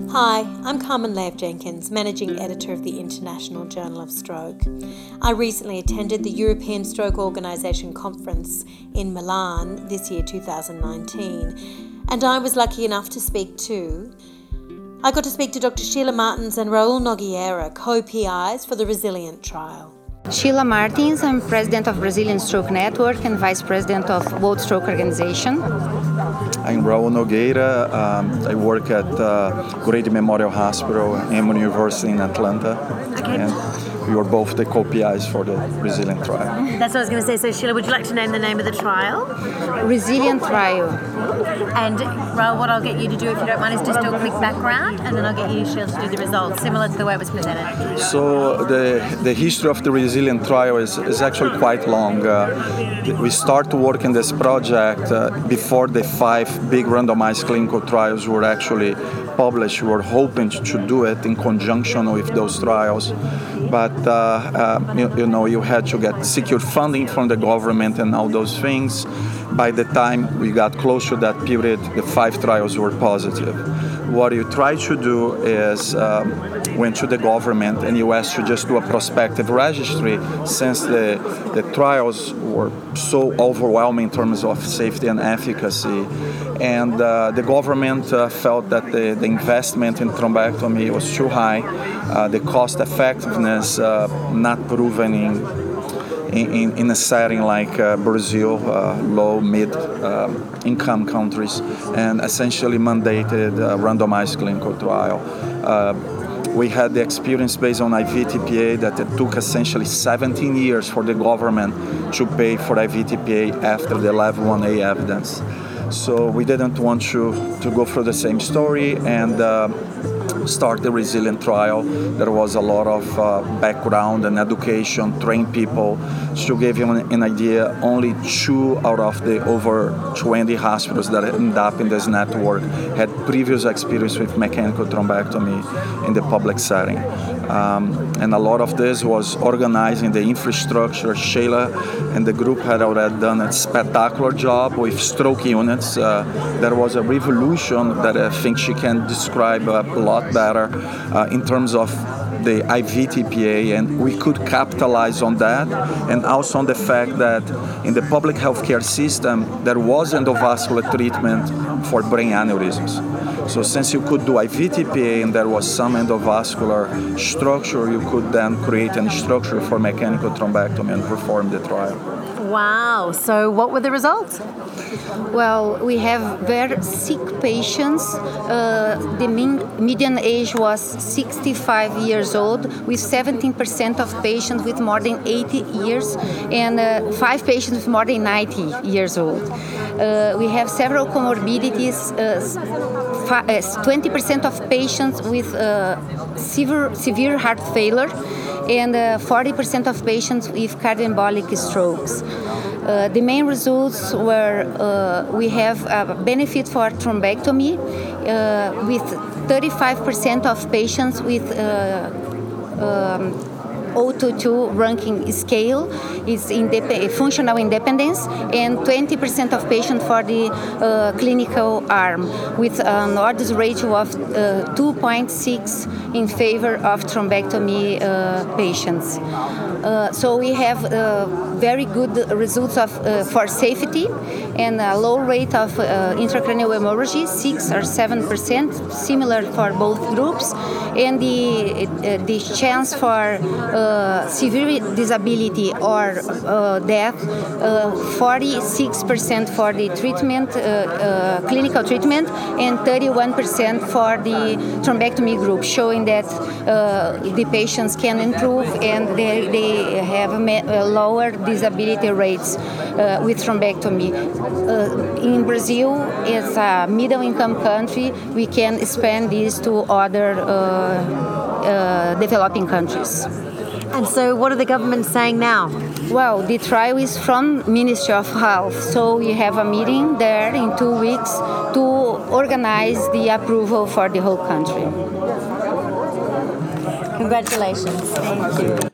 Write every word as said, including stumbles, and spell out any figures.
Hi, I'm Carmen Lev-Jenkins, Managing Editor of the International Journal of Stroke. I recently attended the European Stroke Organisation conference in Milan this year, two thousand nineteen, and I was lucky enough to speak to... I got to speak to Doctor Sheila Martins and Raul Nogueira, co-P Is for the Resilient trial. Sheila Martins, I'm President of Brazilian Stroke Network and Vice President of World Stroke Organization. I'm Raul Nogueira. Um, I work at uh, Grady Memorial Hospital, Emory University in Atlanta. Okay. And we were both the co-P Is for the Resilient trial. That's what I was going to say. So Sheila, would you like to name the name of the trial? Resilient trial. And Raul, what I'll get you to do, if you don't mind, is just do a quick background, and then I'll get you, Sheila, to do the results, similar to the way it was presented. So the the history of the Resilient trial is, is actually quite long. Uh, we started to work in this project uh, before the five big randomized clinical trials were actually published. We were hoping to do it in conjunction with those trials, but uh, uh, you, you know, you had to get secure funding from the government and all those things. By the time we got close to that period, the five trials were positive. What you try to do is um, went to the government and you asked to just do a prospective registry, since the, the trials were so overwhelming in terms of safety and efficacy. And uh, the government uh, felt that the, the investment in thrombectomy was too high, uh, the cost effectiveness uh, not proven in In, in, in a setting like uh, Brazil, uh, low, mid uh, income countries, and essentially mandated a randomized clinical trial. Uh, we had the experience based on I V T P A that it took essentially seventeen years for the government to pay for I V T P A after the level one A evidence. So we didn't want to, to go through the same story and uh, start the Resilient trial. There was a lot of uh, background and education, train people. To give you an, an idea, only two out of the over twenty hospitals that end up in this network had previous experience with mechanical thrombectomy in the public setting. Um, and a lot of this was organizing the infrastructure. Sheila and the group had already done a spectacular job with stroke units. Uh, there was a revolution that I think she can describe a lot better uh, in terms of the I V T P A, and we could capitalize on that, and also on the fact that in the public healthcare system there was endovascular treatment for brain aneurysms. So since you could do I V T P A and there was some endovascular structure, you could then create a structure for mechanical thrombectomy and perform the trial. Wow. So what were the results? Well, we have very sick patients. Uh, the mean, median age was sixty-five years old, with seventeen percent of patients with more than eighty years, and uh, five patients with more than ninety years old. Uh, we have several comorbidities. Uh, twenty percent of patients with uh, severe, severe heart failure, and uh, forty percent of patients with cardioembolic strokes. Uh, the main results were uh, we have a benefit for thrombectomy uh, with thirty-five percent of patients with uh, um, O two two ranking scale is indep- functional independence, and twenty percent of patients for the uh, clinical arm, with an odds ratio of uh, two point six in favor of thrombectomy uh, patients. Uh, so we have uh, very good results of uh, for safety, and a low rate of uh, intracranial hemorrhage, six or seven percent, similar for both groups, and the uh, the chance for uh, severe disability or uh, death, uh, forty-six percent for the treatment, uh, uh, clinical treatment, and thirty-one percent for the thrombectomy group, showing that uh, the patients can improve and they, they have a lower disability rates uh, with thrombectomy. Uh, in Brazil, as a middle-income country, we can expand this to other uh, uh, developing countries. And so what are the governments saying now? Well, the trial is from Ministry of Health, so we have a meeting there in two weeks to organize the approval for the whole country. Congratulations. Thank you.